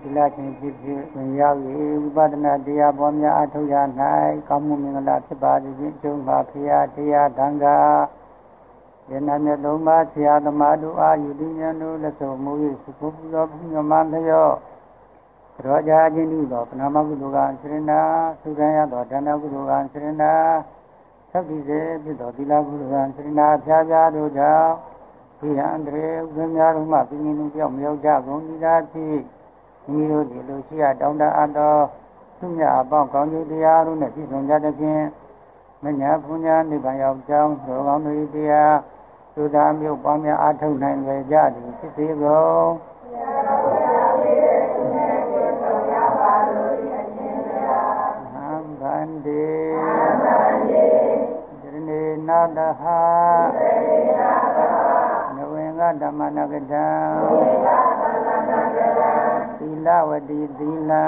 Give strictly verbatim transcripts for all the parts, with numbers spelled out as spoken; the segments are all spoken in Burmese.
လချင်းဖြစ်ဖြစ်ဝင်ရောက်၍ဝိပဿနာတရားပေါ်များအထောက်ရ၌ကောင်းမှုမင်္ဂလာဖြစ်ပါသည်ဖြင့်ကျုံပါဖရာတရားသံဃာယန္နာမြတ်သုံးပါးဆရာသမားတို့အားယူသည်ဉာဏ်တို့လက်ဆုံးမူ၍စုဖို့ပူဇော်ပူညမလျော့ရောကြခြင်းဤသောပဏာမကုသိုလ်ကံစရဏသုဒ္ဓရသောဒါနကုသိုလ်ကံစရဏသဗ္ဗိစေဖြစ်သောသီလကုသိုလ်ကံစရဏဖြာဖြာတို့ကြောင့်ဒီဟန်တရေဥပ္ပများတို့မှပြင်းပြင်းကြောက်မြောက်ကြကုန်သည်သာဖြစ်မိတို့ဒီလိုရှိရတောင်းတအပ်သောသူမြတ်အပေါင်းကောင်းကျိုးတရားတို့နဲ့ပြည့်စုံကြသဖြင့်မညာဘုညာနိဗ္ဗာန်ရောက်ကြောင်းသောကောင်းတို့တရားသုဒ္ဓမျိုးပေါင်းများအားထုတ်နိုင်ကြသည်ဖြစ်စေကုန်ဗန္တိဒရဏေနာတဟနဝေင္ကဓမ္မနဂတံသီလဝတိသီလံ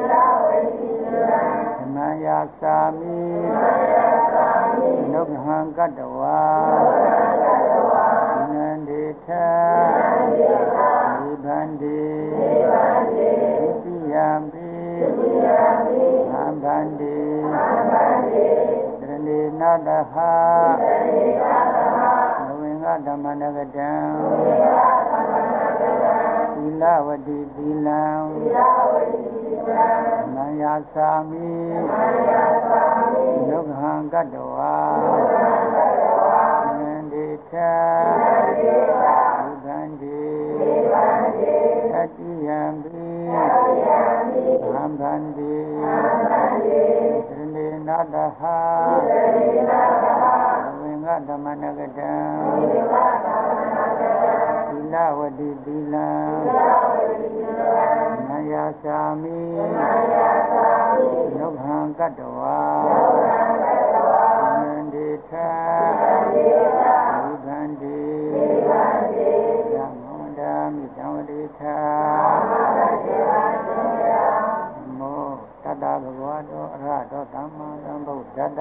ဓမ္မယာစာမိနုဟံကတဝါနန္ဒေထနိဗ္ဗန္တိသိယံပိသံဗန္တိသရဏေနာတဟနဝေင္ကဓမ္မနဂတံသီလဝတိသီလံမယသာမိယုဂဟံကတဝါနန္ဒေထဗန္တိသတိယံပိသံဗန္တိသရဏေနာတဟဝေင္ကဓမ္မနဂတံသီလဝတိသီလံမယသာမိယုဂဟံကတဝါနန္ဒေထဗန္တိယမောဒာမိသံဝတိထမောတတ္တဘဂဝတောအရဟတောသမ္မာသမ္ဗုဒ္ဓတ္တ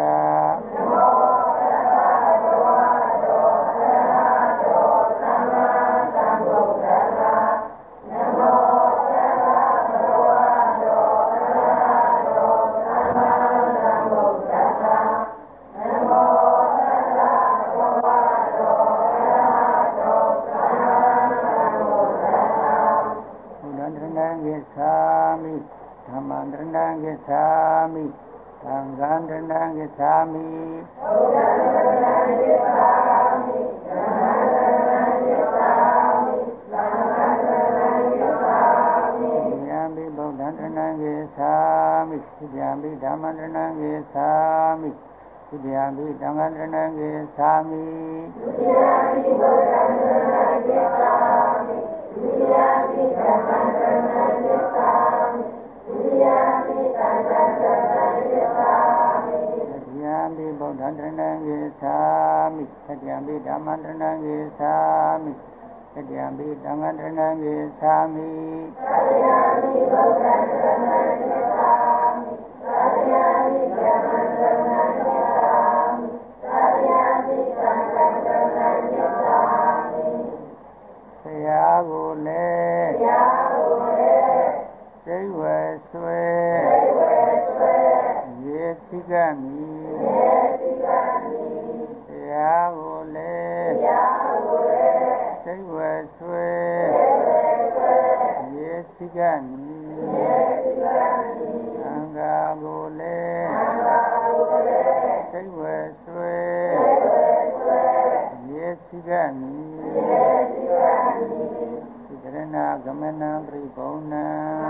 ဓမ္မံတရဏံဂစ္ဆာမိသံဃံတရဏံဂစ္ဆာမိဘုရားတရဏံဂစ္ဆာမိဓမ္မံတရဏံဂစ္ဆာမိသံဃံတရဏံဂစ္ဆာမိယံဘိဗုဒ္ဓံတရဏံဂစ္ဆာမိယံဘိဓမ္မံတရဏံဂစ္ဆာမိယံဘိသံဃံတရဏံဂစ္ဆာမိယံဘိဗုဒ္ဓံတရဏံဂစ္ဆာမိယံဘိဓမ္မံတရဏံဂစ္ဆာမိယံဘိသံဃံတရဏံဂစ္ဆာမိယံဘိဗုဒ္ဓံတရဏံဂစ္ဆာမိယံဘိဓမ္မံတရဏံဂစ္ဆာမိယံဘိသံဃံတရဏံဂစ္ဆာမိယံဘိဗုဒ္ဓံတရဏံဂစ္ဆာမိယံဘိဓမ္မံတရဏံဂစ္ဆာမိယံဘိသံဃံတရဏံဂစ္ဆာမိဆရာကိုလည်းဆရာကိုလည်းစိတ်ဝဲဆွဲစိတ်ဝဲဆွဲရေသိကမိရေသိကမိတရားကိုလည်းတရားကိုလည်းစိတ်ဝဲဆွဲစိတ်ဝဲဆွဲရေသိကမိရေသိကမိသံဃာကိုလည်းသံဃာကိုလည်းစိတ်ဝဲဆွဲစိတ်ဝဲဆွဲရေသိကမိရေသိကမိသရဏဂမနံပရိဘုံနံ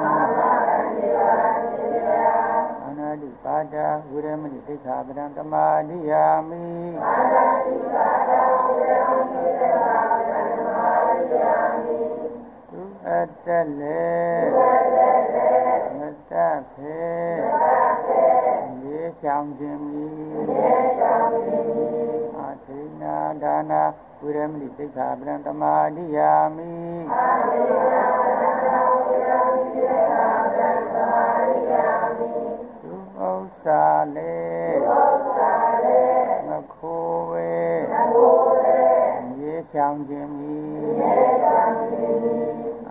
အနာတိပါဒဝိရမဏိသိက္ခာပဒံသမာဓိယာမိအနာတိပါဒဝိရမဏိသိက္ခာပဒံသမာဓိယာမိသူအတ္တလေသူအတ္တလေမတ္တဖေမတ္တဖေရေချောင်းခြင်းမိရေချောင်းခြင်းမိအထိနာဒါနာဝိရမဏိသိက္ခာပဒံသမာဓိယာမိအထိနာဒါနာဝိရမဏိသိက္ခာပဒံသမာဓိယာမိသူဥစ္စာလေသူဥစ္စာလေမခိုးဝေမခိုးဝေရေချောင်းခြင်းမိရေချောင်းခြင်းမိအ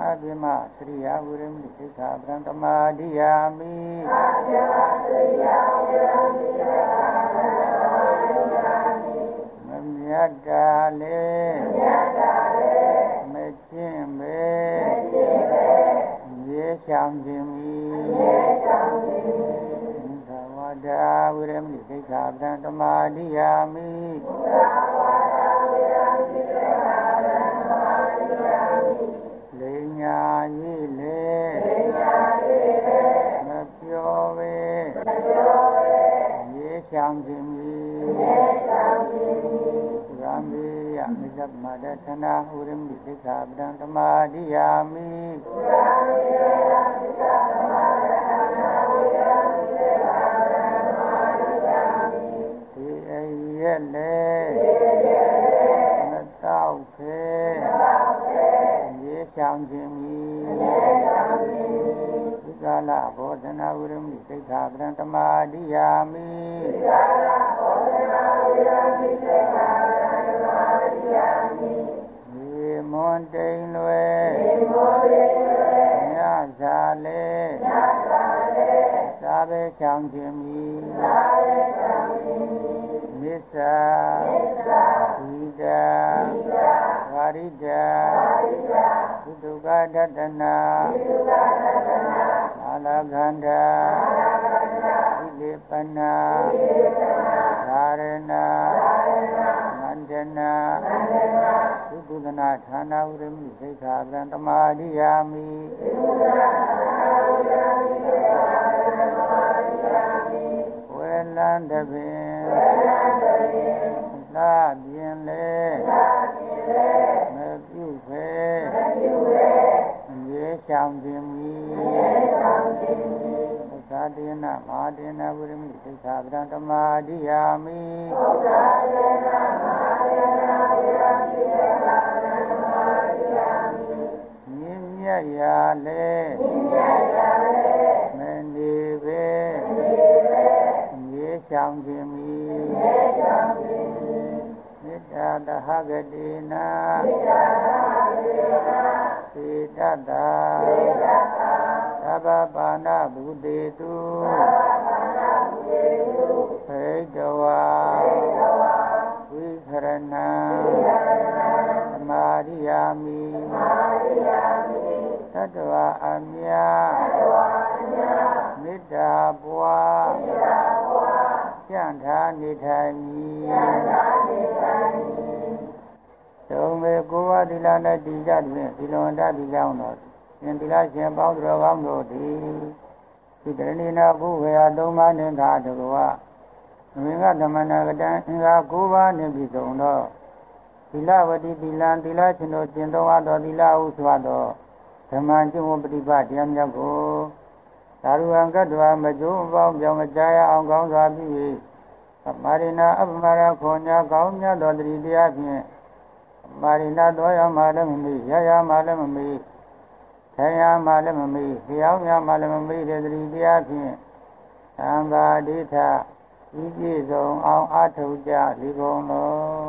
ภิมาสริยาวิริมิสิกขาปะธรรมาธิยามิอาภิมาสริยาวิริมิสิกขาปะธรรมาธิยามิมမြတ်တာလေမြတ်တာလေမကျင့်ပဲမကျင့်ပဲရေချောင်းခြင်းမီရေချောင်းခြင်းမီသဝတ္တဝိရမိသိက္ခာပဒံဓမ္မာတိယာမိသဝတ္တဝိရမိသိက္ခာပဒံဓမ္မာတိယာမိလေညာကြီးလေလေညာကြီးလေမပြောပဲမပြောပဲရေချောင်းခြင်းမီရေချောင်းခြင်းမီသံဃေယမိစ္ဆမဒသနာဝိရမိသိက္ခာပဒံဓမ္မာတိယာမိသံဃေယမိစ္ဆမဒသနာဝိရမိသိက္ခာပဒံဓမ္မာတိယာမိဒီအရဲ့လေဒီအရဲ့လေမတောက်ခဲမတောက်ခဲရေချောင်းခြင်းမီရေချောင်းခြင်းမီသီကာလဘောဓနာဝိရမိသိက္ခာပဒံဓမ္မာတိယာမိသီကာလဘောဓနာဝိရမိသိက္ခာပဒံဓမ္မာတိယာမိရေမွန်တိန်လွယ်ရေမွန်တိန်လွယ်ညစာလေညစာလေသာဘေချောင်းခြင်းမီသာဘေချောင်းခြင်းမီမစ္ဆာမစ္ဆာဝိဒာဝိဒာဝါရိဒာဝါရိဒာဝိတုကဒတနာဝိတုကဒတနာအာလခန္ဓာအာလခန္ဓာဝိလေပနာဝိလေပနာဓာရဏဓာရဏမန္တနာမန္တနာသုဒ္ဓနာဌာနဝိရမိသိက္ခာပဒံဓမ္မာတိယာမိသုဒ္ဓနာဌာနဝိရမိသိက္ခာပဒံဓမ္မာတိယာမိဝေလံတပင်ဝေလံတပင်သာပြင်းလေသာပြင်းလေမပြုဖေမပြုဖေရေချောင်းခြင်းမီရေချောင်းခြင်းမီသာတေနမဟာတေနဝိရမိသိက္ခာပဒံဓမ္မာတိယာမိသာတေနမဟာတေနဝိရမိသိက္ခာပဒံဓမ္မာတိယာမိမြင့်မြတ်ရာလေမြင့်မြတ်ရာလေမနေပဲမနေပဲရေချောင်းခြင်းမီရေချောင်းခြင်းမီမေတ္တာသဟဂတိနာမေတ္တာသဟဂတိနာစေတတ္တာစေတတ္တာသဗ္ဗပါဏဗုတေတုသဗ္ဗပါဏဗုတေတုဖိတဝါဖိတဝါဝိခရဏံဝိခရဏံသမာရိယာမိသမာရိယာမိသတ္တဝါအမြတ်သတ္တဝါအမြတ်မေတ္တာပွားမေတ္တာပွားကျင့်ထားနေထိုင်မည်ကျင့်ထားနေထိုင်မည်သုံးမေကိုဝသီလနဲ့တည်ကြသည်ဖြင့်ဒီလွန်တတ်ပြီးကြောင်းတော်ရှင်သီလရှင်ပေါင်းတော်ကောင်းတို့သည်ဒီတရဏိနာဘုရားသုံးပါးနှင့်သာတကဝဝိင္ကသမဏကတံအင်္ဂါ၉ပါးနှင့်ပြည့်စုံသောသီလဝတိသီလံသီလရှင်တို့ကျင့်တော်အပ်သောသီလဟုဆိုသောဓမ္မကျင့်ဝတ်ပฏิပတ်တရားများကိုသာရုံကတ္တဝမကျိုးအပေါင်းပြောင်းမကြားရအောင်ကောင်းစွာပြု၍သမာရိနာအပမရခေါ်ညာကောင်းမြတ်သောတတိတရားဖြင့်မာရိနာတော်ရမှလည်းမမီရရမှလည်းမမီထေယမှလည်းမမီလျောင်းရမှလည်းမမီတဲ့တတိတရားဖြင့်သံဃာဒိဋ္ဌဤပြည့်စုံအောင်အထုကြလိကုန်လော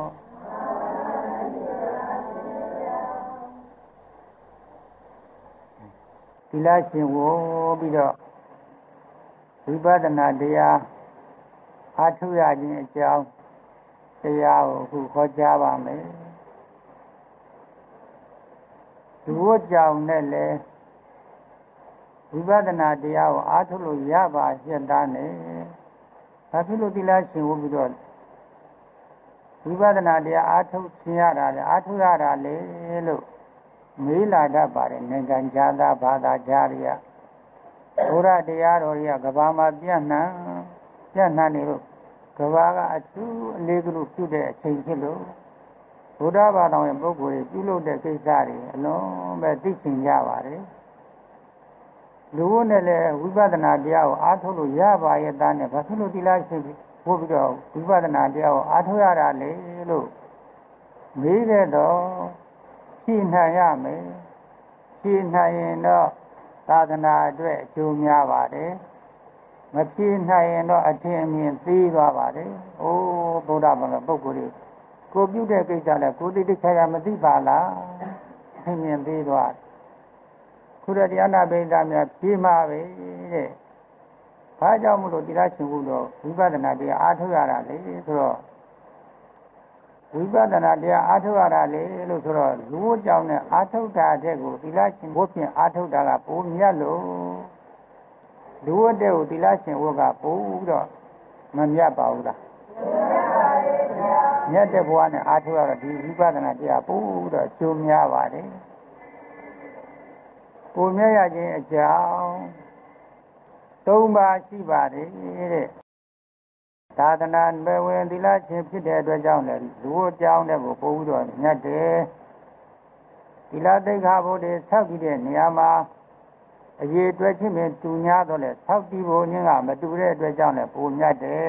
သီလရှင်ဝပြီးတော့ဝိပဿနာတရားအထုရခြင်းအကြောင်းတရားကိုခုခေါ်ကြားပါမယ်ဒီဝတ်ကြောင့်နဲ့လေဝိပဿနာတရားကိုအားထုတ်လို့ရပါရဲ့သားနဲ့ဘာဖြစ်လို့သီလရှင်ဝပြီးတော့ဝိပဿနာတရားအားထုတ်ခြင်းရတာလေအားထုတ်ရတာလေလို့မေးလာတတ်ပါတယ်နိုင်ငံခြားသားဘာသာကြားရဘုရားတရားတော်ကြီးကကဘာမှာပြန့်နှံ့ပြန့်နှံ့နေလို့ကဘာကအထူးအလေးကလို့ပြုတဲ့အချိန်ဖြစ်လို့ဘုရားဘာသာဝင်ပုဂ္ဂိုလ်တွေပြုလုပ်တဲ့ကိစ္စတွေအလုံးပဲသိချင်ကြပါတယ်လူဝတ်နဲ့လည်းဝိပဿနာတရားကိုအားထုတ်လို့ရပါရဲ့သားနဲ့ဘာဖြစ်လို့သီလရှိဘို့ပြီးတော့ဝိပဿနာတရားကိုအားထုတ်ရတာလေလို့မေးတဲ့တော့ဖြေနိုင်ရမယ်ဖြေနိုင်ရင်တော့သာသနာအတွက်အကျိုးများပါတယ်မဖြေနိုင်ရင်တော့အထင်အမြင်သေးသွားပါတယ်အိုးဗုဒ္ဓဘာသာပုဂ္ဂိုလ်တွေကိုပြုတဲ့ကိစ္စလဲကိုသိတိချာချာမသိပါလားအထင်မြင်သေးသွားခုရတရားနာပိဋကများပြေးမှာပဲတဲ့ဘာကြောင့်မို့လို့သီလရှင်ဖို့တော့ဝိပဿနာတရားအားထုတ်ရတာလေဆိုတော့ဝိပဿနာတရားအားထုတ်ရတာလေလို့ဆိုတော့လူ့ကြောင့်နဲ့အားထုတ်တာတဲ့ကိုသီလရှင်ဖို့ဖြင့်အားထုတ်တာကပိုမြတ်လို့လူ့တဲ့ကိုသီလရှင်ဖို့ကပိုတော့မမြတ်ပါဘူးလားမြတ်တဲ့ဘဝနဲ့အားထုတ်ရတော့ဒီဝိပဿနာတရားပိုတော့ကျိုးများပါတယ်ကိုမြတ်ရခြင်းအကြောင်းသုံးပါးရှိပါတယ်တဲ့သာသနာ့ဘဝင်သီလရှင်ဖြစ်တဲ့အတွက်ကြောင့်လည်းလူ့အကြောင်းတဲ့ကိုပို့ပြီးတော့မြတ်တယ်သီလသိက္ခာဘုဒ္ဓဆောက်ပြီးတဲ့နေရာမှာအရေးအတွက်ချင်းပင်တူများတော့လေဆောက်တည်ဖို့ညင်းကမတူတဲ့အတွက်ကြောင့်လည်းပိုမြတ်တယ်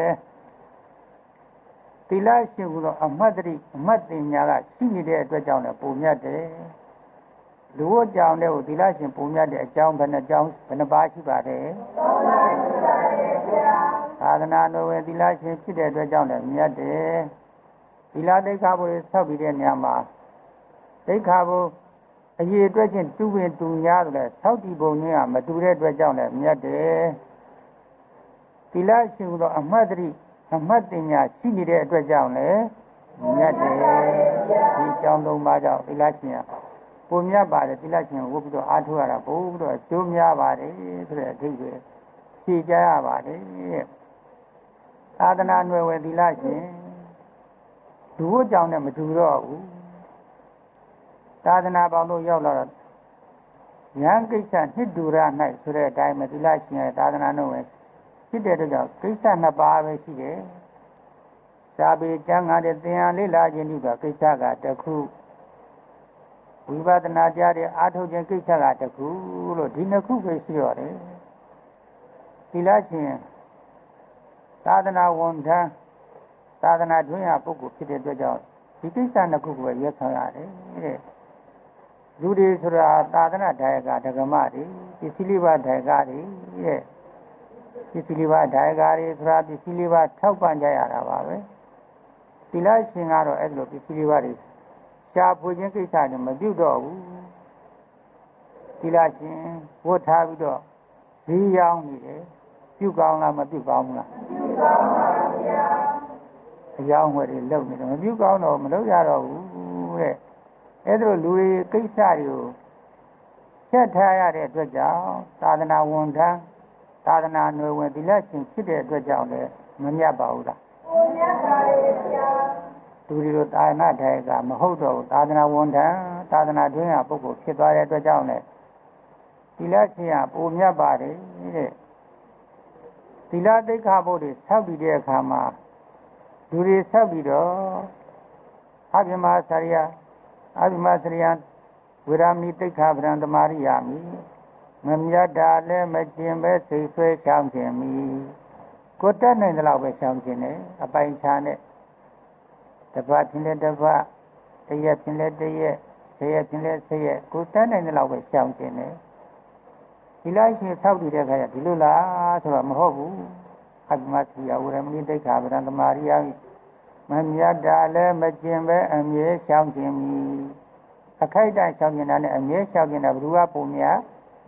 သီလရှင်ကတော့အမှတ်တရအမှတ်တင်ညာကရှိနေတဲ့အတွက်ကြောင့်လည်းပိုမြတ်တယ်လူ့အကြောင်းတဲ့ကိုသီလရှင်ပိုမြတ်တဲ့အကြောင်းဘယ်နှကြောင်းဘယ်နှပါးရှိပါတယ်သုံးပါးရှိပါတယ်ဗျာသာသနာတော်ဝင်သီလရှင်ဖြစ်တဲ့အတွက်ကြောင့်လည်းမြတ်တယ်သီလသိက္ခာဘုရားဆောက်ပြီးတဲ့နေရာမှာသိက္ခာဘုအရေးအတွက်ချင်းတူပင်တူများတယ်လေဆောက်တည်ပုံကြီးကမတူတဲ့အတွက်ကြောင့်လည်းမြတ်တယ်သီလရှင်ကတော့အမှတ်တရအမှတ်တင်ညာရှိနေတဲ့အတွက်ကြောင့်လည်းမြတ်တယ်ဒီကြောင်းသုံးပါးကြောင့်သီလရှင်ကပုံမြတ်ပါတယ်သီလရှင်ကိုဝတ်ပြီးတော့အားထုတ်ရတာပို့ပြီးတော့ကျိုးများပါတယ်ဆိုတဲ့အဓိပ္ပာယ်ဖြေကြရပါတယ်သာသနာ့နယ်ဝယ်သီလရှင်ဒုဝကြောင့်နဲ့မတူတော့ဘူးသာသနာပေါင်းတို့ရောက်လာတော့ဉာဏ်ကိစ္စနှစ်တူရ၌ဆိုတဲ့အတိုင်းမသီလရှင်ရဲ့သာသနာ့နယ်ဝယ်ဖြစ်တဲ့အတွက်ကြောင့်ကိစ္စနှစ်ပါးပဲရှိတယ်စာပေကျမ်းဂန်တဲ့သင်္ဟန်လေးလာခြင်းဒီကကိစ္စကတစ်ခုဝိပဿနာကြားတဲ့အာထုတ်ခြင်းကိစ္စကတခုလို့ဒီနှစ်ခုပဲရှိရတယ်သီလရှင်သာသနာဝန်ထမ်းသာသနာတွင်ရပုဂ္ဂိုလ်ဖြစ်တဲ့အတွက်ကြောင့်ဒီကိစ္စနှစ်ခုကိုရက်ဆောင်ရတယ်တဲ့လူတွေဆိုတာသာသနာဒါယကဒဂမတွေပစ္စည်းလေးပါးဒါယကတွေတဲ့ပစ္စည်းလေးပါးဒါယကတွေဆိုတာပစ္စည်းလေးပါးထောက်ပံ့ကြရတာပါပဲသီလရှင်ကတော့အဲ့လိုပစ္စည်းလေးပါးတွေရှားဖွေခြင်းကိစ္စနဲ့မပြုတ်တော့ဘူးသီလရှင်ဝတ်ထားပြီးတော့ဈေးရောင်းနေတယ်ပြုကောင်းလားမပြုကောင်းဘူးလားပြုကောင်းပါဗျာအယောင်းဝယ်တွေလုပ်နေတယ်မပြုကောင်းတော့မလုပ်ရတော့ဘူးတဲ့အဲ့ဒါလူတွေကိစ္စတွေကိုချက်ထားရတဲ့အတွက်ကြောင့်သာသနာဝန်ထမ်းသာသနာ့နယ်ဝင်သီလရှင်ဖြစ်တဲ့အတွက်ကြောင့်လည်းမမြတ်ပါဘူးလားမမြတ်ပါဘူးဗျာသူတွေတို့သာသနာ့ဒါယကမဟုတ်တော့ဘူးသာသနာဝန်ထမ်းသာသနာတွင်ရပုဂ္ဂိုလ်ဖြစ်သွားတဲ့အတွက်ကြောင့်လည်းသီလရှင်ကပိုမြတ်ပါတယ်တဲ့သီလသိက္ခာပုဒ်တွေဆောက်ပြီးတဲ့အခါမှာလူတွေဆောက်ပြီးတော့အဘိမာစရိယအဘိမာစရိယဝေရမိသိက္ခာပဒံသမာရိယာမိမမြတ်တာလည်းမကျင်ပဲစိတ်ဆွဲချောင်းခြင်းမိကိုတက်နိုင်တဲ့လောက်ပဲချောင်းခြင်းနဲ့အပိုင်ချာနဲ့တပတ်ချင်းလည်းတပတ်တရက်ချင်းလည်းတရက်ဆယ်ရက်ချင်းလည်းဆယ်ရက်ကိုတက်နိုင်တဲ့လောက်ပဲချောင်းခြင်းနဲ့ဒီလိုက်ရှင်ဆောက်တည်တဲ့ခါကျဒီလိုလားဆိုတော့မဟုတ်ဘူးအဘိမစီယဝရမဏိတိခါဗရံသမารိယမမြတ်တာလည်းမကျင်ပဲအမြဲရှောင်ခြင်းမီအခိုက်အတန့်ရှောင်ခြင်းတာနဲ့အမြဲရှောင်ခြင်းတာဘယ်သူကပုံများ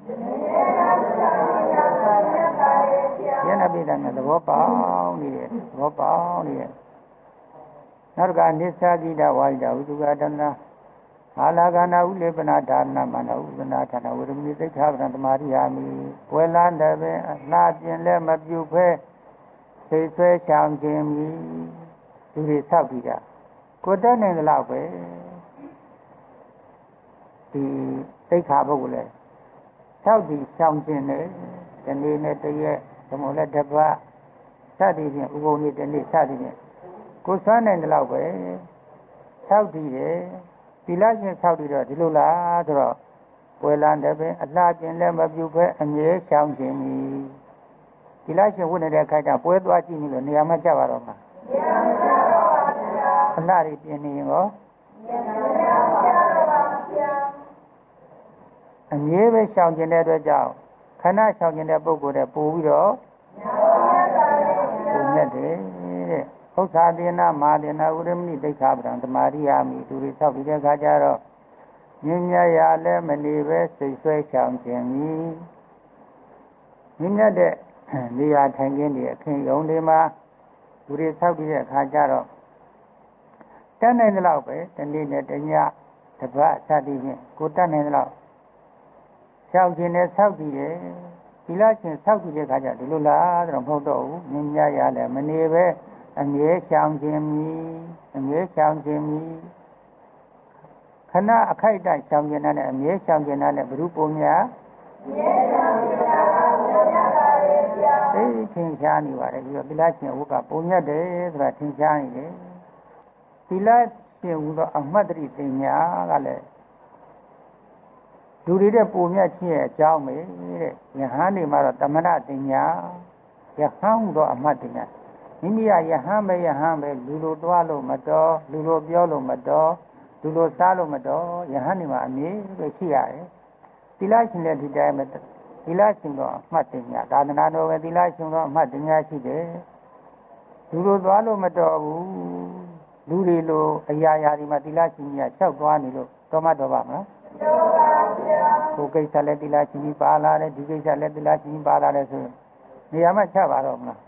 ယန္နပိဒနဲ့သဘောပေါက်နေတယ်သဘောပေါက်နေတယ်နောက်တစ်ခါနိစ္စတိတဝါဒဝိတုကတနာအာလာကနာဥလေပနာဒါနမနဥပနာဌာနဝရမိသိက္ခာပဒံသမာရိယာမိဝေလန္တပင်အလှပြင်လည်းမပြုတ်ဖဲစိတ်ဆွဲချောင်ခြင်းမိဒီတွေဆောက်ပြီးတာကိုတက်နိုင်သလောက်ပဲဒီသိက္ခာပုဂ္ဂိုလ်လည်းဆောက်ပြီးချောင်ခြင်းနဲ့ဒီနေ့နဲ့တရက်ဓမ္မလည်းတစ်ပတ်စသည်ဖြင့်ဥပုံနေ့တစ်နေ့စသည်ဖြင့်ကိုစွမ်းနိုင်သလောက်ပဲဆောက်တည်တယ်သီလရှင်ဆောက်တည်တော့ဒီလိုလားဆိုတော့ဝေလန္တပင်အလှပြင်လည်းမပြုတ်ဖဲအမြဲချောင်ခြင်းမိသီလရှင်ဝတ်နေတဲ့ခိုက်တာပွဲသွားကြည့်နေလို့နေရာမှာကြပါတော့မှာနေရာမှာကြပါပါဗျာအလှတွေပြင်နေရင်ရောနေရာမှာကြပါပါဗျာအမြဲပဲချောင်ခြင်းတဲ့အတွက်ကြောင့်ခဏချောင်ခြင်းတဲ့ပုဂ္ဂိုလ်တဲ့ပို့ပြီးတော့ပုံနဲ့တယ်တဲ့ဥစ္စာဒေနာမာဒေနာဥရမဏိသိက္ခာပဒံသမာရိယာမိသူတွေဆောက်ပြီးတဲ့အခါကျတော့မြင့်မြတ်ရလည်းမနေပဲစိတ်ဆွဲချောင်ခြင်းမီမြင့်မြတ်တဲ့နေရာထိုင်ခင်းတွေအခင်းရုံတွေမှာသူတွေဆောက်ပြီးတဲ့အခါကျတော့တတ်နိုင်သလောက်ပဲတနေ့နဲ့တညတပတ်စသည်ဖြင့်ကိုတတ်နိုင်သလောက်ဆောက်ခြင်းနဲ့ဆောက်ပြီးတယ်ဒီလားချင်းဆောက်ပြီးတဲ့အခါကျဒီလိုလားတော့မဟုတ်တော့ဘူးမြင့်မြတ်ရလည်းမနေပဲအမြဲချောင်ခြင်းမီအမြဲချောင်ခြင်းမီခဏအခိုက်အတန့်ချောင်ခြင်းနဲ့အမြဲချောင်ခြင်းနဲ့ဘုရုပုံများအမြဲချောင်ခြင်းတာပါဘုရားပါလေဗျာသိထင်ရှားနေပါတယ်ပြီးတော့သီလရှင်ဝုကပုံမြတ်တယ်ဆိုတာထင်ရှားနေတယ်သီလရှင်ဝုတော့အမှတ်တရတင်ညာကလည်းလူတွေတဲ့ပုံမြတ်ခြင်းရဲ့အကြောင်းပဲတဲ့ယဟန်တွေမှာတော့တမနာတင်ညာယဟန်ဟူတော့အမှတ်တင်ညာမိမိကယဟန်ပဲယဟန်ပဲလူလိုသွားလို့မတော်လူလိုပြောလို့မတော်လူလိုစားလို့မတော်ယဟန်တွေမှာအမြဲပဲရှိရတယ်သီလရှင်တဲ့ဒီတိုင်းပဲသီလရှင်တော့အမှတ်တင်ညာသာသနာတော်ပဲသီလရှင်တော့အမှတ်တင်ညာရှိတယ်လူလိုသွားလို့မတော်ဘူးလူတွေလိုအရာရာဒီမှာသီလရှင်ကြီးကလျှောက်သွားနေလို့တော်မှတော်ပါမလားတော်ပါဗျာကိုကိစ္စလည်းသီလရှင်ကြီးပါလာတယ်ဒီကိစ္စလည်းသီလရှင်ကြီးပါလာတယ်ဆိုနေရာမှာချပါတော့မလား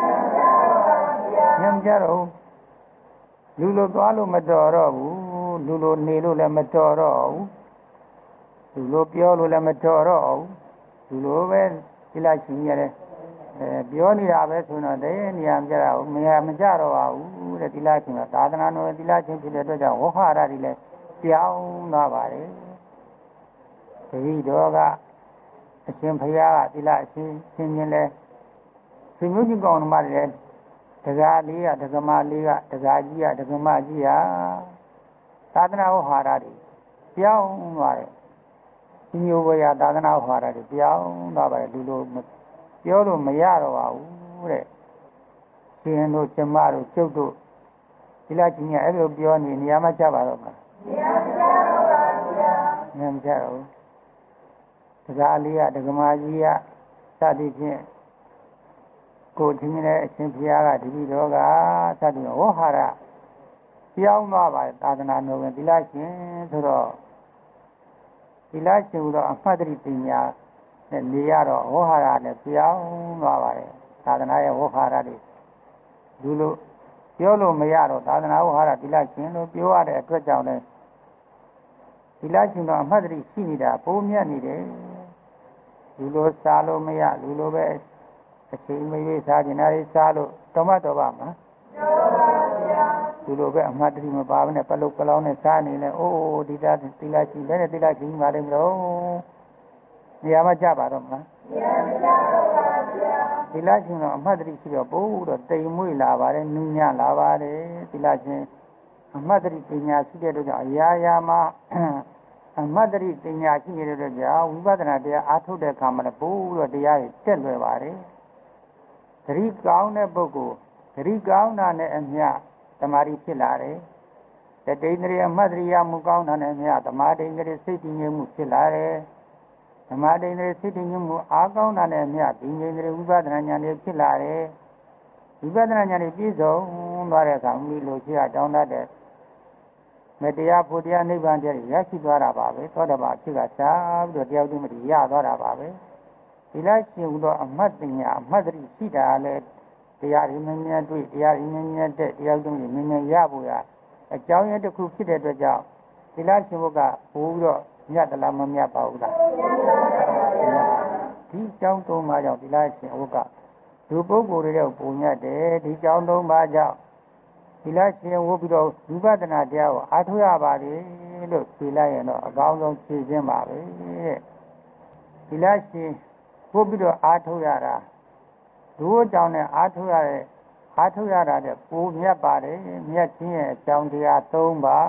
ညံကြတော့လူလိုသွားလို့မတော်တော့ဘူးလူလိုနေလို့လည်းမတော်တော့ဘူးလူလိုပြောလို့လည်းမတော်တော့ဘူးလူလိုပဲသီလရှင်ကြီးရတယ်အဲပြောနေတာပဲဆိုတော့တည်းနေရာမကြတော့ဘူးနေရာမကြတော့ပါဘူးတဲ့သီလရှင်ကသာသနာတော်သီလရှင်ဖြစ်တဲ့အတွက်ကြောင့်ဝဟရတွေလည်းပြောင်းသွားပါတယ်တတိတော်ကအရှင်ဘုရားကသီလအရှင်ရှင်ချင်းလဲဆွေမျိုးကြီးကောင်းတော်မတွေတက္ကရာလေးကတက္ကမလေးကတက္ကရာကြီးကတက္ကမကြီးဟာသာသနာ့ဝဟရတွေပြောင်းသွားတယ်ဒီမျိုးဘုရားသာသနာ့ဝဟရတွေပြောင်းသွားပါတယ်လူလိုပြောလို့မရတော့ပါဘူးတဲ့ရှင်တို့ကျမတို့ကျုပ်တို့ဒီလားကြီးကအဲ့လိုပြောနေနေရာမှာကြပါတော့မှာနေရာမကြတော့ပါဘူးဗျာနေရာမကြတော့တက္ကရာလေးကတက္ကမကြီးကစသည်ဖြင့်ကိုထင်းတဲ့အရှင်ဘုရားကတပည့်တော်ကစသည်ဝဟရပြောင်းသွားပါသာသနာတော်ဝင်သီလရှင်ဆိုတော့သီလရှင်ဆိုတော့အမှတ်တရပညာနဲ့နေရတော့ဝဟရနဲ့ပြောင်းသွားပါတယ်သာသနာရဲ့ဝဟရတွေလူလိုပြောလို့မရတော့သာသနာဝဟရသီလရှင်လို့ပြောရတဲ့အတွက်ကြောင့်လည်းသီလရှင်တော့အမှတ်တရရှိနေတာပုံမြတ်နေတယ်လူလိုစားလို့မရလူလိုပဲအချိန်မရွေးစားကျင်တာလေးစားလို့တော်မတော်ပါမလားတော်ပါဗျာဒီလိုပဲအမှတ်တရမပါဘဲနဲ့ပလုတ်ပလောင်းနဲ့စားနေလဲအိုးဒီသားသီလရှိလဲနဲ့သီလရှိမှလည်းမလို့နေရာမှာကြပါတော့မလားနေရာမကြတော့ပါဗျာသီလရှိတော့အမှတ်တရရှိတော့ပို့တော့တိမ်မွေ့လာပါတယ်နူးညံ့လာပါတယ်သီလရှင်အမှတ်တရပညာရှိတဲ့အတွက်ကြောင့်အရာရာမှာအမှတ်တရပညာရှိနေတဲ့အတွက်ကြောင့်ဝိပဿနာတရားအားထုတ်တဲ့အခါမှာလည်းပို့တော့တရားတွေတက်လွယ်ပါတယ်သတိကောင်းတဲ့ပုဂ္ဂိုလ်သတိကောင်းတာနဲ့အမျှသမာဓိဖြစ်လာတယ်တတိန္ဒြေအမှတ်တရမှုကောင်းတာနဲ့အမျှသမာဓိန္ဒြေစိတ်တည်ငြိမ်မှုဖြစ်လာတယ်သမာဓိန္ဒြေစိတ်တည်ငြိမ်မှုအားကောင်းတာနဲ့အမျှဒီဉ္ဇေဝိပဿနာဉာဏ်တွေဖြစ်လာတယ်ဝိပဿနာဉာဏ်တွေပြည့်စုံသွားတဲ့အခါမိလို့ရှိရတောင်းတတ်တဲ့မတရားဖို့တရားနိဗ္ဗာန်တရားရရှိသွားတာပါပဲသောတပန်ဖြစ်ကစားပြီးတော့တရားဥဒိမတိရသွားတာပါပဲဒီလားရှင်ဟူသောအမှတ်ပညာအမှတ်တရရှိတာလဲတရားရင်းမြဲတွေ့တရားရင်းမြဲတဲ့တရားဥဒိမတိမြဲမြဲရဖို့ရအကြောင်းရင်းတစ်ခုဖြစ်တဲ့အတွက်ကြောင့်ဒီလားရှင်ဘုကပိုးပြီးတော့မြတ်တလားမမြတ်ပါဘူးလားဒီကြောင်းသုံးပါးကြောင့်ဒီလားရှင်ဘုကလူပုဂ္ဂိုလ်တွေကပုံညတ်တယ်ဒီကြောင်းသုံးပါးကြောင့်ဒီလားရှင်ဝုပြီးတော့ဝိပဿနာတရားကိုအားထုတ်ရပါလေလို့ဖြေလိုက်ရင်တော့အကောင်းဆုံးဖြေခြင်းပါပဲတဲ့ဒီလားရှင်ဝုပြီးတော့အားထုတ်ရတာဒုကြောင့်နဲ့အားထုတ်ရတဲ့အားထုတ်ရတာတဲ့ပိုမြတ်ပါတယ်မြတ်ခြင်းရဲ့အကြောင်းတရားသုံးပါ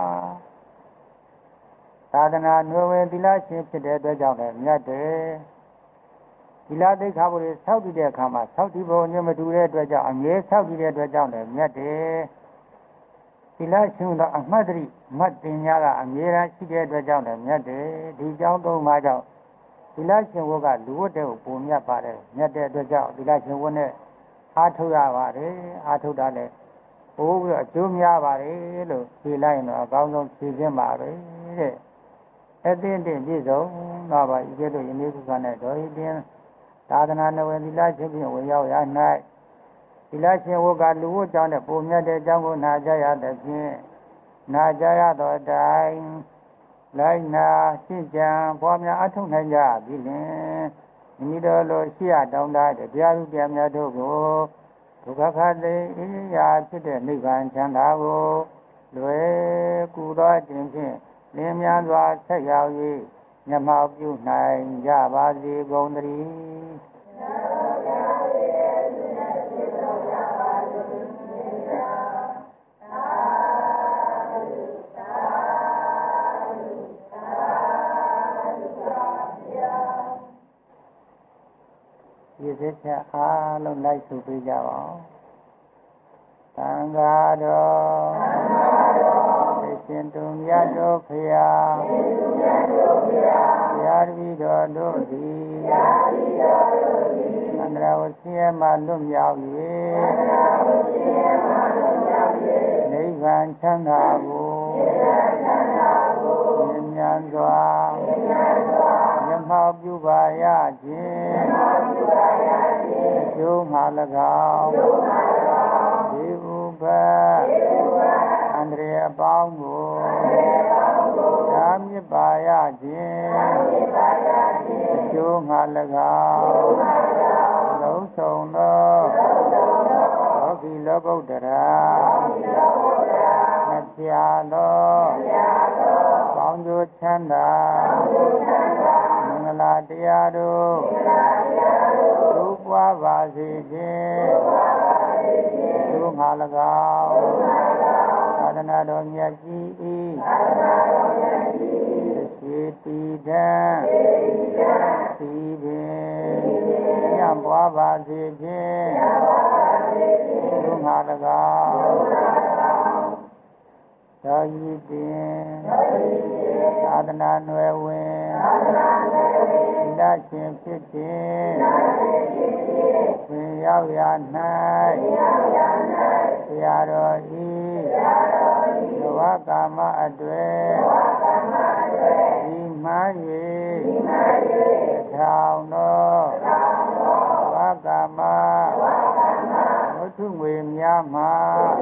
သာသနာ့နွယ်ဝင်သီလရှင်ဖြစ်တဲ့အတွက်ကြောင့်လည်းမြတ်တယ်သီလသိက္ခာပုရိဆောက်တည်တဲ့အခါမှာဆောက်တည်ပုံညမတူတဲ့အတွက်ကြောင့်အမြဲဆောက်တည်တဲ့အတွက်ကြောင့်လည်းမြတ်တယ်သီလရှင်တော့အမှတ်တရမှတ်တင်ညာကအမြဲတမ်းရှိတဲ့အတွက်ကြောင့်လည်းမြတ်တယ်ဒီကြောင့်သုံးပါးကြောင့်သီလရှင်ဝတ်ကလူဝတ်တဲ့ကိုပုံမြတ်ပါတယ်မြတ်တဲ့အတွက်ကြောင့်သီလရှင်ဝတ်နဲ့အားထုတ်ရပါတယ်အားထုတ်တာလည်းပိုးပြီးတော့အကျိုးများပါတယ်လို့ဖြေလိုက်ရင်တော့အကောင်းဆုံးဖြေခြင်းပါပဲတဲ့အသင်းတင်ပြည့်စုံတော့ပါဤကဲ့သို့ယနေ့ခုကနဲ့တော်ဤတင်သာသနာ့နဝေသီလချင်းဖြင့်ဝင်ရောက်ရ၌သီလရှင်ဝတ်ကလူဝတ်ကြောင့်တဲ့ပုံမြတ်တဲ့အကြောင်းကိုနာကြရသဖြင့်နာကြရသောအတိုင်းလိုက်နာရှင်းကြံပွားများအထောက်နိုင်ကြပြီလင်မိမိတို့လိုရှိရတောင်းတတရားဥပဒေများတို့ကိုဒုက္ခခတိအရာဖြစ်တဲ့နိဗ္ဗာန်ချမ်းသာကိုလွယ်ကူသောအခြင်းဖြင့်လင်းမြန်စွာဆက်ရောက်၍မျက်မှောက်ပြုနိုင်ကြပါစေကုန်သတည်းဒီစက်ချက်အားလုံးလိုက်ဆိုပေးကြပါဦးသံဃာတော်သိရှင်သူမြတ်တို့ဖျားဘုရားတပည့်တော်တို့သည်အန္တရာဝဆင်းရဲမှလွတ်မြောက်၍နိဗ္ဗာန်ချမ်းသာကိုမြင်မြန်စွာမျက်မှောက်ပြုပါရခြင်းအကျိုးမှ၎င်းဒီဥပအန္တရာယ်ပေါင်းကိုသာမြစ်ပါရခြင်းအကျိုးမှ၎င်းလုံးစုံသောလောကီလောကုတ္တရာမပြာသောပေါင်းကျိုးချမ်းသာမင်္ဂလာတရားတို့သို့ပွားပါစေခြင်းသို့မှ၎င်းသာသနာတော်မြတ်ကြီး၏ရှိတိတံစီပင်ညံပွားပါစေခြင်းသို့မှ၎င်းသောဤတင်သာသနာ့နွယ်ဝင်သီလရှင်ဖြစ်ခြင်းသင်ရောက်ရ၌ဆရာတော်ဤဘဝကာမအတွေ့ဒီမှန်၍ထောင်သောဘဝကာမဝတ္ထုငွေများမှာ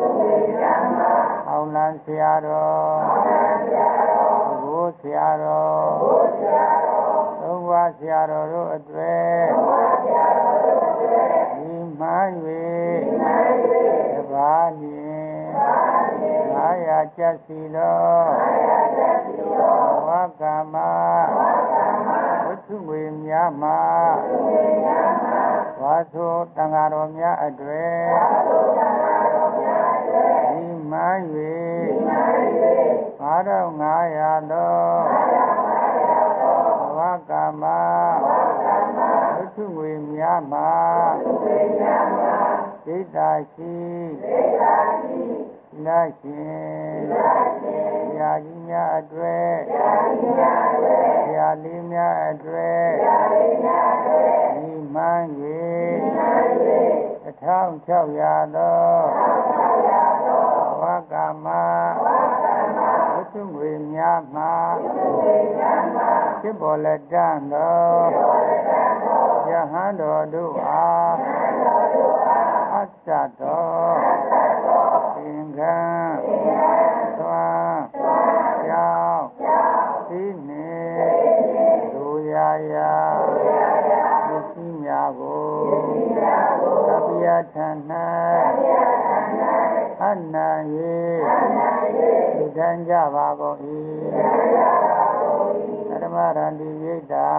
အောင်လန်းဆရာတော်ဘုရားဆရာတော်သုံးပါးဆရာတော်တို့အတွေ့ဒီမှန်၍တပါးလျင်ငါးရာကျက်စီသောဘဝကာမဝတ္ထုငွေများမှာဝါဆိုတန်ဃာတော်များအတွေ့ဒီမှန်၍ငါးထောင်ငါးရာသောဘဝကာမဝတ္ထုငွေများမှာဒိဋ္ဌာရှိလာရှင်ဆရာကြီးများအတွေ့ဆရာလေးများအတွေ့ဒီမှန်၍တစ်ထောင်ခြောက်ရာသောဘဝကာမဝတ္ထုငွေများမှာဖြစ်ပေါ်လက်တန်သောယဟန်တော်တို့အားအတ္တတော်သင်္ကန်းသွမ်းကြောင်းသိနေဒူရာယာပစ္စည်းများကိုသဗ္ဗယထံ၌အနံ့၍လူတန်းကြပါကုန်၏ဓမ္မရန္တိယိတာ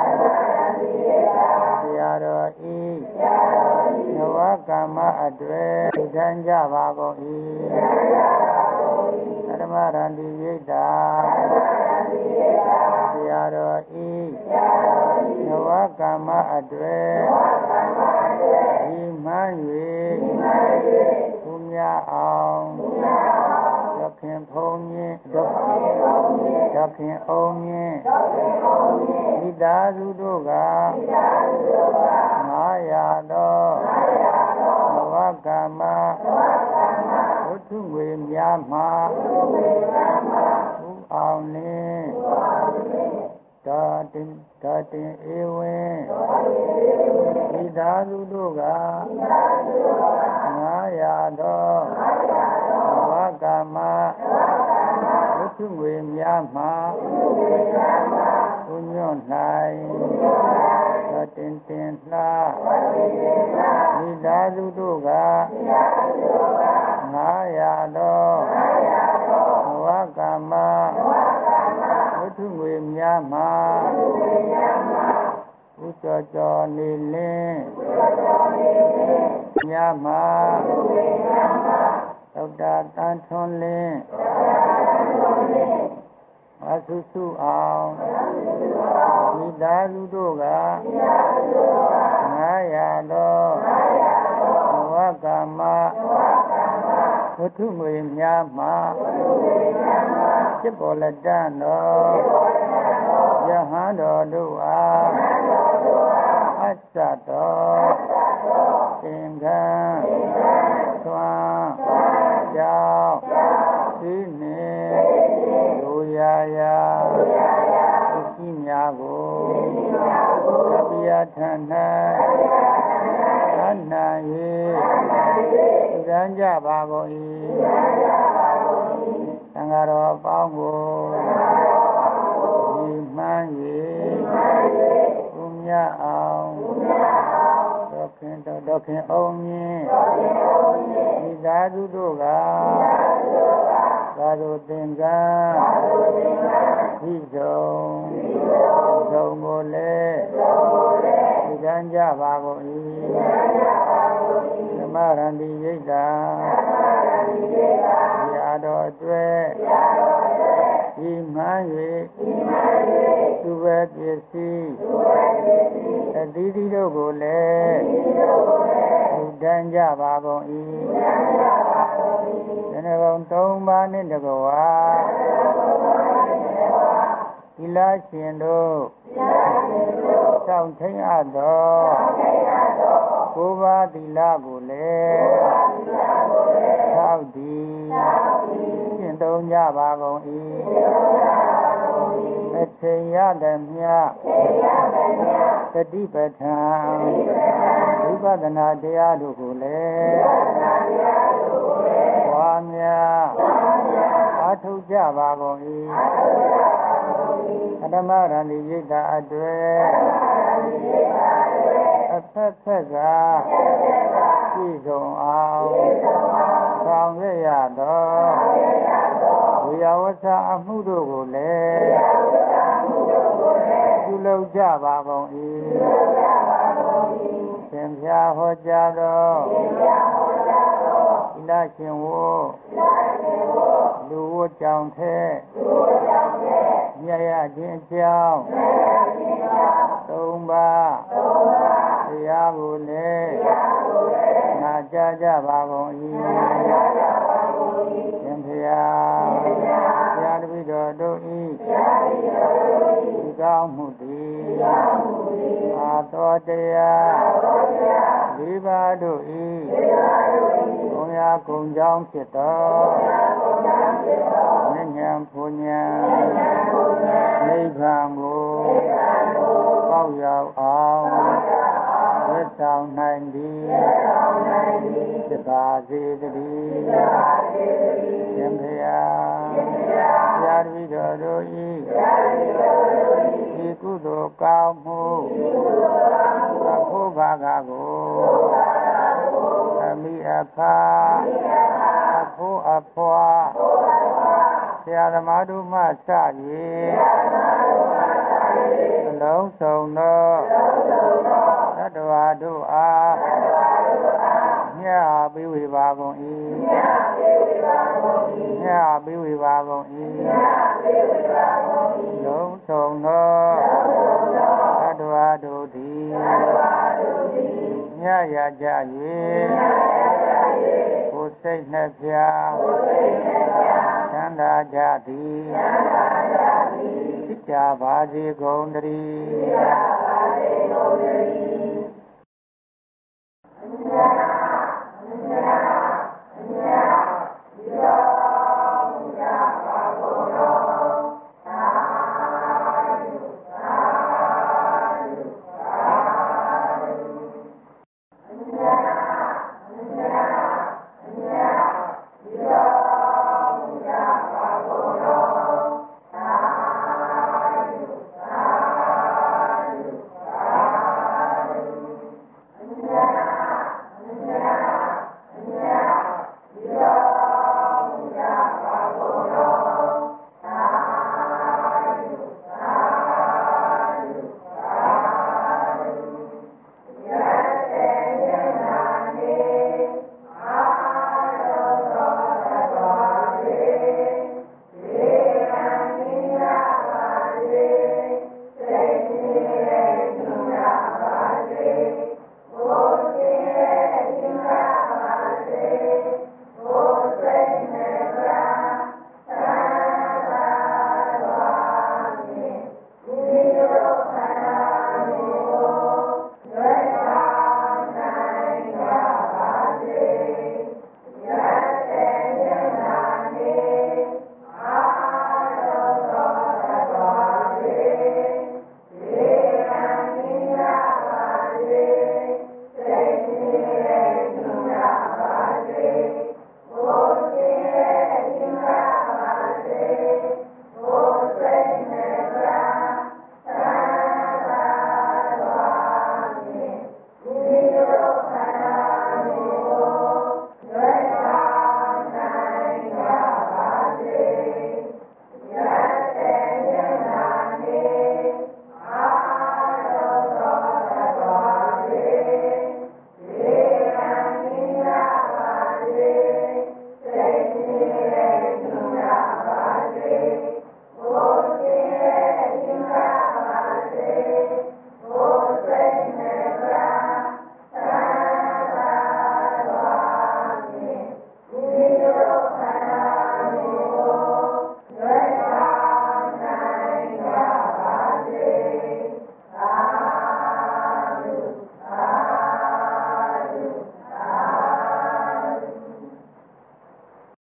ဆရာတော်ဤနဝကမ္မအတွေ့လူတန်းကြပါကုန်၏ဓမ္မရန္တိယိတာဆရာတော်ဤနဝကမ္မအတွေ့ဒီမှန်၍သူများအောင်ဒုက္ခင်ဖုံးမြင့်ဒုက္ခင်အောင်မြင့်မိသားစုတို့ကငါးရာသောဘဝကာမဝတ္ထုငွေများမှာဥအောင်လင်းတင်ဒါတင်ဧဝံဤသာစုတို့ကငါးရာသောဘဝကမ္မဝိသုငွေများမှာဘုညွန့်၌ဒါတင်တင်လှဤသာစုတို့ကငါးရာသောဘဝကမ္မဝိသုငွေများမှာဘုကျော်ကျော်နေလင်းများမှာသောတာတန်ထွန်းလင်းအဆုစုအောင်မိသားစုတို့ကငါးရာသောဘဝကမ္မဝတ္ထုငွေများမှာဖြစ်ပေါ်လက်တတ်သောယဟန်တော်တို့အားအစ္ဆတော်သင်္ကန်းသွမ်းကြောင်းဒီနှင့်လူရာရာသိရှိများကိုသဗ္ဗယထံ၌အနန္ယေသံကြပါကုန်၏သံဃာတော်အပေါင်းကိုဒီမှန်း၍ဘုမြအောင်ဒုက္ခင်တော်ဒုက္ခင်အောင်မြင်ဒီသာဓုတို့ကသာဓုသင်္ကန်းဒီဆုံးဆုံးကိုလည်းဒီကံကြပါကုန်၏ဓမ္မရန္တိရိတ်တာဒီအားတော်အတွက်ဒီမှန်း၍သူပဲပစ္စည်းအသီးသီးတို့ကိုလည်းဒီကံကြပါကုန်၏ဒီနေ့ကောင်သုံးပါးနှင့်တကွာသီလရှင်တို့စောင့်ထိန်အပ်သောကိုးပါးသီလကိုလည်းသောက်သည်ရှင်းသုံးကြပါကုန်၏အချိန်ရသည်မြတ်တတိပဋ္ဌာန်ဝိပဿနာတရားတို့ကိုလည်းဝါများအားထုတ်ကြပါကုန်၏ဓမ္မရန္တိရိတ်တာအတွေ့အဖက်ဖက်ကပြည့်စုံအောင်ဆောင်ရွက်ရသောဝိယဝဆာအမှုတို့ကိုလည်းပြုလုပ်ကြပါကုန်၏သင်္ဖြာဟောကြားသောသီလရှင်ဝလူဝကြောင့်ထဲမြတ်ရခြင်းအကြောင်းသုံးပါးတရားကိုလည်းနာကြားကြပါကုန်၏သင်္ဖြာဘုရားတပည့်တော်တို့၏ဒီကောင်းမှုသည်အာတော်တရားလေးပါးတို့၏ဘုရားကုံကြောင်းဖြစ်သောဉာဏ်ဘုညံနိဗ္ဗာန်ကိုပေါက်ရောက်အောင်ဝိဆောင်နိုင်သည်သဘာစေတည်းသင်္ခရာဘုရားတပည့်တော်တို့၏ဒီကုသိုလ်ကောင်းမှုအဖို့ဘာကကိုအမိအဖာအဖို့အဖွာဆရာသမားတို့မှစ၍အလုံးစုံသောသတ္တဝါတို့အားမြတ်ပေးဝေပါကုန်၏မြတ်ပေးဝေပါကုန်၏လုံးစုံသောသတ္တဝါတို့သည်မြတ်ရကြ၍ကိုယ်စိတ်နှပြချမ်းသာကြသည်ဖြစ်ကြပါစေကုန်သတည်း